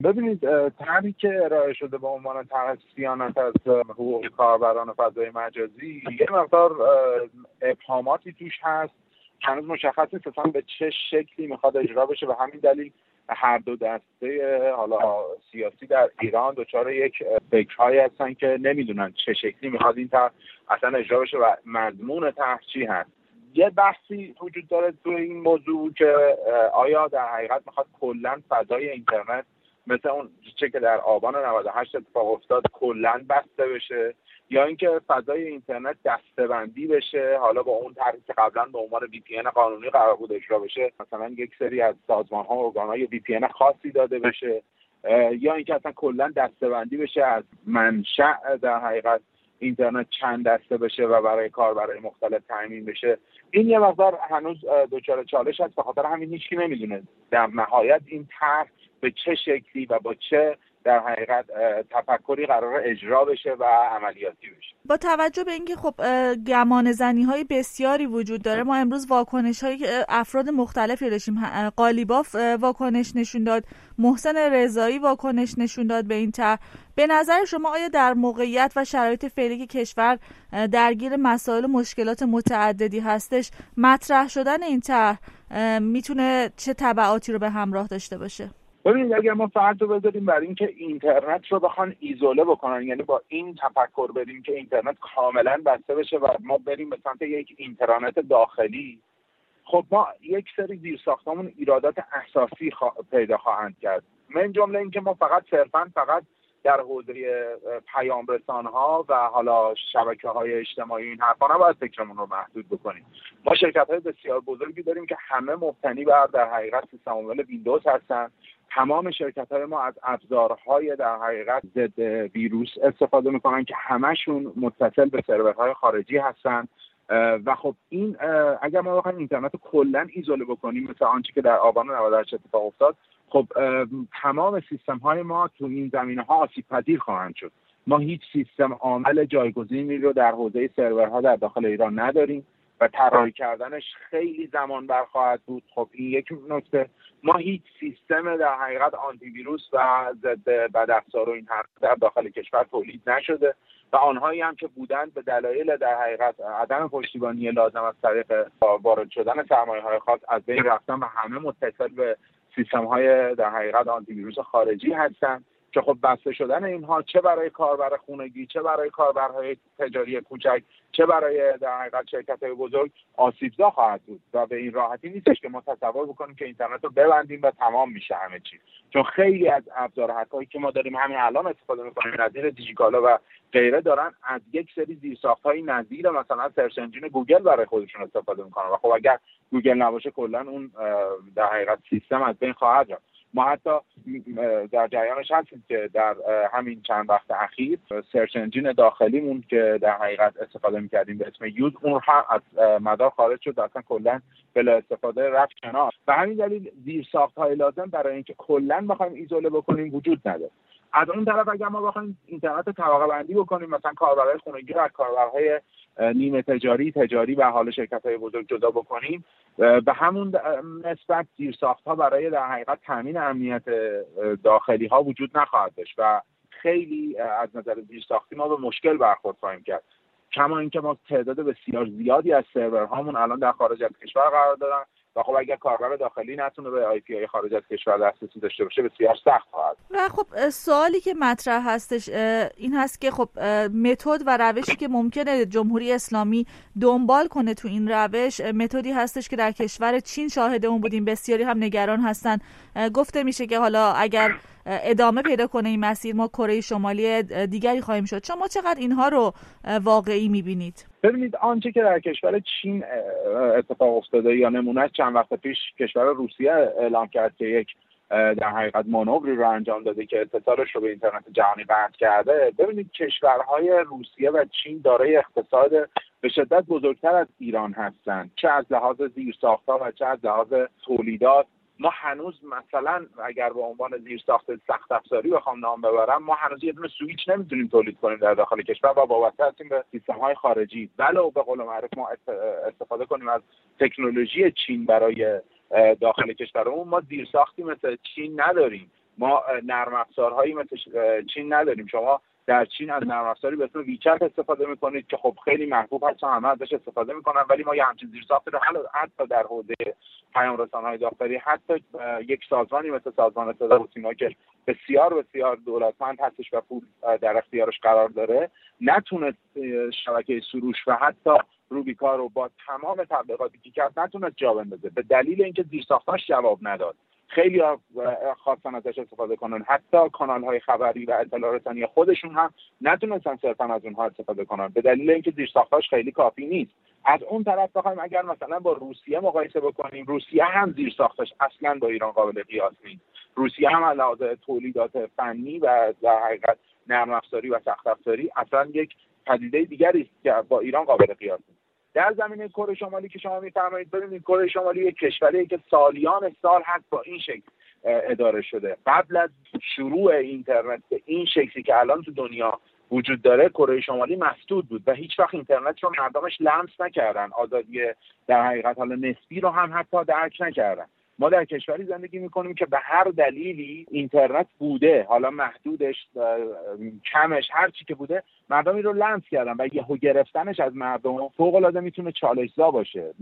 ببینید، طرحی که ارائه شده به عنوان طرح صیانت از حقوق کاربران فضای مجازی یه مقدار ابهاماتی توش هست. هنوز مشخص نیست اصلا به چه شکلی میخواد اجرا بشه. به همین دلیل هر دو دسته حالا سیاسی در ایران دچار یک فکرهایی هستن که نمیدونن چه شکلی میخواد این طرح اصلا اجرا بشه و مضمون طرح چی هست. یه بحثی وجود داره تو این موضوع که آیا در حقیقت میخواد کلا فضای اینترنت مثل اون چه که در آبان 98 اتفاق افتاد کلا بسته بشه، یا اینکه فضای اینترنت دسته‌بندی بشه، حالا با اون طرحی که قبلا به عنوان VPN قانونی قرار بود اجرا بشه، مثلا یک سری از سازمان‌ها و ارگان‌های VPN خاصی داده بشه، یا اینکه اصلا کلا دسته‌بندی بشه، از منشأ در حقیقت اینترنت چند دسته بشه و برای کاربرای مختلف تامین بشه. این یه مقدار هنوز دچار چالش هست، به خاطر همین هیچکی نمیدونه در نهایت این طرح به چه شکلی و با چه در حقیقت تفکری قرار اجرا بشه و عملیاتی بشه. با توجه به اینکه خب گمان زنی های بسیاری وجود داره، ما امروز واکنش های افراد مختلفی داشتیم. قالیباف واکنش نشون داد، محسن رضایی واکنش نشون داد به این طرح. به نظر شما آیا در موقعیت و شرایط فعلی که کشور درگیر مسائل و مشکلات متعددی هستش، مطرح شدن این طرح میتونه چه تبعاتی رو به همراه داشته باشه؟ ببینید، اگر ما فرض رو بذاریم بر این که اینترنت رو بخوان ایزوله بکنن، یعنی با این تفکر بریم که اینترنت کاملا بسته بشه و ما بریم به سمت یک اینترنت داخلی، خب ما یک سری زیرساختمون ایرادات اساسی پیدا خواهند کرد. من جمله این که ما فقط در حوزه پیام رسان‌ها و حالا شبکه‌های اجتماعی این حرفا نباید فکرمون رو محدود بکنیم. ما شرکت‌های بسیار بزرگی داریم که همه مبتنی بر در حقیقت سیستم عامل ویندوز هستن. تمام شرکت‌های ما از ابزارهای در حقیقت ضد ویروس استفاده می‌کنن که همشون متصل به سرورهای خارجی هستن و خب این اگر ما بخوایم اینترنت رو کلاً ایزوله بکنیم مثل آنچه که در آبان 98 اتفاق افتاد، خب تمام سیستم‌های ما تو این زمینه‌ها آسیب‌پذیر خواهند شد. ما هیچ سیستم عامل جایگزینی رو در حوزه سرورها در داخل ایران نداریم و طراحی کردنش خیلی زمان بر خواهد بود. خب این یک نکته. ما هیچ سیستم در حقیقت آنتی ویروس و ضد بدافزار و این حرف در داخل کشور تولید نشده و آنهایی هم که بودند به دلایل در حقیقت عدم پشتیبانی لازم از طریق وارد شدن سرمایه‌های خاص از بین رفتن و همه متصل به سیستم‌های در حقیقت آنتی ویروس خارجی هستند که خب بسته شدن اینها چه برای کاربر خونگی، چه برای کاربرهای تجاری کوچک، چه برای در حقیقت شرکت‌های بزرگ آسیبزا خواهد بود و به این راحتی نیستش که ما تصور بکنیم که اینترنت رو ببندیم و تمام میشه همه چی. چون خیلی از ابزار هکایی که ما داریم همین الان استفاده می‌کنیم، نظیر دیجیکالا و غیره، دارن از یک سری زیرساخت‌های نظیر مثلا سرچ انجین گوگل برای خودشون استفاده می‌کنن و خب اگر گوگل نباشه کلا اون در حقیقت سیستم از بین خواهد رفت. ما حتی در جریانش هستیم که در همین چند وقت اخیر سرچ انجین داخلیمون که در حقیقت استفاده می‌کردیم به اسم یوز، اون هم از مدار خارج شد، اصلا کلا بلا استفاده رفت کنار. به همین دلیل زیرساخت‌های لازم برای اینکه کلا بخوایم ایزوله بکنیم وجود نداره. از اون طرف اگر ما بخوایم اینترنت طبقه بندی بکنیم، مثلا کاربرای خونگی از کاربرهای نیمه تجاری و حال شرکت‌های بزرگ جدا بکنیم، به همون نسبت زیرساخت‌ها برای در حقیقت تامین امنیت داخلی‌ها وجود نخواهد داشت و خیلی از نظر زیرساختی ما به مشکل برخورد خواهیم کرد. کما اینکه ما تعداد بسیار زیادی از سرورهامون الان در خارج از کشور قرار دارن و خب اگر کاربر داخلی نتونه به آی پی آی خارج از کشور دسترسی داشته باشه بسیار سخت خواهد. و خب سوالی که مطرح هستش این هست که خب متد و روشی که ممکنه جمهوری اسلامی دنبال کنه تو این روش، متدی هستش که در کشور چین شاهد اون بودیم، بسیاری هم نگران هستن. گفته میشه که حالا اگر ادامه پیدا کنه این مسیر، ما کره شمالی دیگری خواهیم شد. شما چقدر اینها رو واقعی میبینید؟ ببینید، آنچه که در کشور چین اتفاق افتاده یا نمونه چند وقت پیش کشور روسیه اعلام کرد که یک در حقیقت مانوری رو انجام داده که اتصالش رو به اینترنت جهانی قطع کرده. ببینید، کشورهای روسیه و چین دارای اقتصاد به شدت بزرگتر از ایران هستند، چه از لحاظ زیرساخت‌ها و چه از لحاظ تولیدات. ما هنوز مثلا اگر به عنوان زیرساخت سخت افزاری بخوام نام ببرم، ما هنوز یه دونه سوئیچ نمیتونیم تولید کنیم در داخل کشور و وابسته هستیم به سیستم‌های خارجی. ولو به قول معروف ما استفاده کنیم از تکنولوژی چین برای داخل کشورمون، ما زیرساختی مثل چین نداریم ما نرم افزارهایی مثل چین نداریم. شما در چین از نرم افزاری به اسم ویچت استفاده میکنید که خب خیلی محبوب هست و همه ازش استفاده میکنن، ولی ما یه همچین زیرساختی رو حتی در حوزه پیام رسانه‌های داخلی، حتی یک سازمانی مثل سازمان صدا و سیما که بسیار بسیار دولتمند هستش و پول در اختیارش قرار داره، نتونست شبکه سروش و حتی روبیکا رو با تمام تبلیغاتی که کرد نتونست جا بندازه، به دلیل اینکه زیرساختاش جواب نداد. خیلی خواستن ازش استفاده کنن، حتی کانال‌های خبری و اطلاع رسانی خودشون هم نتونستن صرفا از اونها استفاده کنن به دلیل اینکه زیرساختاش خیلی کافی نیست. از اون طرف بخوایم اگر مثلا با روسیه مقایسه بکنیم، روسیه هم زیرساختاش اصلا با ایران قابل قیاس نیست. روسیه هم علاوه تولیدات فنی و در حقیقت نرم افزاری و سخت افزاری اصلا یک پدیده دیگری است که با ایران قابل قیاس نیست. در زمینه کره شمالی که شما می‌فرمایید، ببینید کره شمالی یک کشوریه که سالیان سال هست با این شکل اداره شده. قبل از شروع اینترنت به این شکلی که الان تو دنیا وجود داره، کره شمالی مسدود بود و هیچ وقت اینترنت رو مردمش لمس نکردن، آزادی در حقیقت حالا نسبی رو هم حتی درک نکردن. ما در کشوری زندگی میکنیم که به هر دلیلی اینترنت بوده، حالا محدودش، کمش، هر چی که بوده، مردمی رو لمس کردن و یهو گرفتنش از مردم فوق العاده میتونه چالش‌زا باشه.